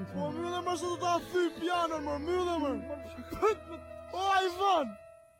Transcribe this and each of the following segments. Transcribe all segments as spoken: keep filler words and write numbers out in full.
Po myllë më se do ta thy pianën, më myllë më. O Ivan!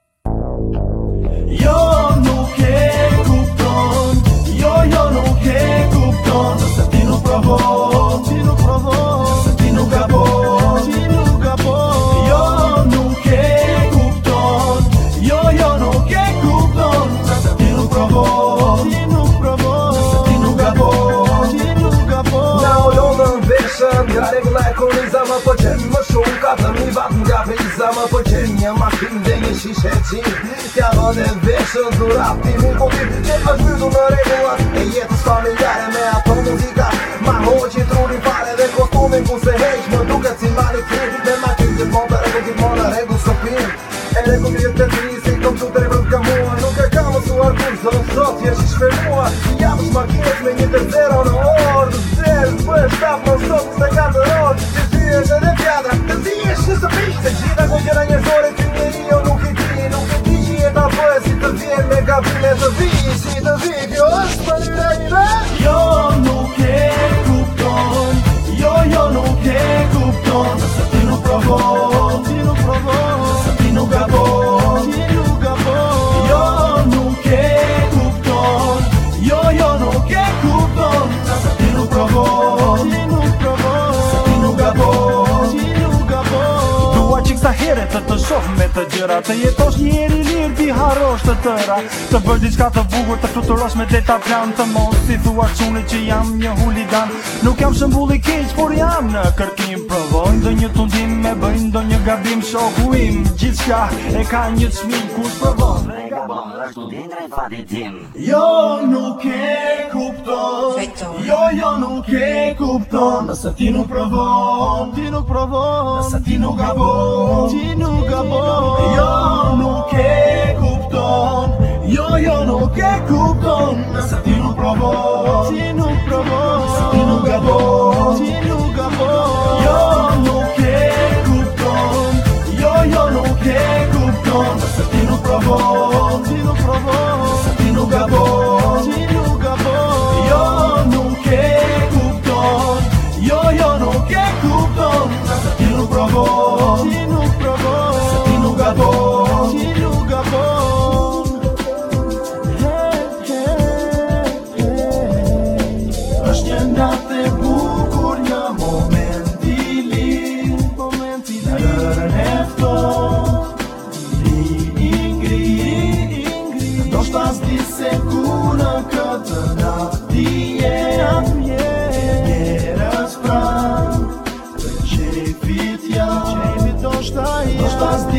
Jo nuk e kupton, jo jo nuk e kupton, se ti nuk provon, Ti nuk provon, se ti nuk gabon, ti nuk gabon. jo nuk e kupton, jo jo nuk e kupton, se ti nuk provon, Ti nuk provon, se ti nuk gabon. ti nuk gabon. Na u lodhën veshën, nga regula e koriza më pëlqen më shumë. Ka të mi vat nga viza më pëlqen, një makinë dhe një shishe qin. T'ja dhën e veshën, dhurat ti mi po ti që më shmytu në regula e jetës familjare me ato muzika. Ma hoqi trurin fare dhe kostumin ku se heq, më duket si manikir. Me makinë të mon të regu t'it mon në regu së pin. E regu mi të tri si kompjuter e vëtë ka mua. Nuk e ka më suar kur zonë sot jesh i shferua. Jam është makinës me një të zero në orë. Zerë, për shtap më sot se ka të orë. Që ty është edhe pjadra, të zi është në së pishtë. Se gjitha ko gjera njërzore ty njeri jo nuk i ti. Nuk i ti që jeta bëhe si të vjen me gabime të vi. Si të vi, kjo është për një rejnë. Jo nuk e kupton, jo jo nuk e kupton, se ti nuk provon, Ti nuk provon, se ti nuk gabon. ti nuk gabon. Jo nuk e kupton, jo jo nuk e kupton, se ti nuk provon, Ti nuk provon, se ti nuk gabon. ti nuk gabon. Dua që kësa heret të të shoh me të gjëra, të jetosh një eri lirë, ti harrosh të tëra, të bësh diçka të bukur, të fluturosh me deta plan, të mos si thua çuni që jam një huligan. Nuk jam shembull i keq, por jam në kërkim. Provoj ndonjë tundim, me bëj ndonjë gabim, shoku im, gjithçka e ka një çmim kur provon. Jo nuk e kupton, jo jo nuk e kupton, nëse ti nuk provon, Ti nuk provon, nëse ti nuk gabon. ti nuk gabon. Jo nuk e kupton, jo jo nuk e kupton, nëse ti nuk provon, Ti nuk provon, nëse ti nuk gabon. ti nuk gabon. Jo nuk e kupton, jo jo nuk e kupton, nëse ti nuk provon, Ti nuk provon, nëse ti nuk gabon. ti nuk gabon. Jo nuk e kupton, jo jo nuk e kupton, nëse ti nuk provon, Ti nuk provon, nëse ti nuk gabon. ti nuk gabon. Hey, hey, hey. Është një natë e bukur, një moment i lirë, Moment i në lirë, rërën e ftohtë, i ingrid, ndoshta s'di se ku në këtë natë ti je, njerëz pranë, të qefit janë, Qefit do shta ndoshta janë. s'di